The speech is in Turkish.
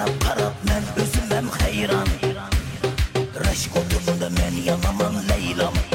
qarab men özüm hem hayran. Rashk o'tirdi men yonaman Leylam.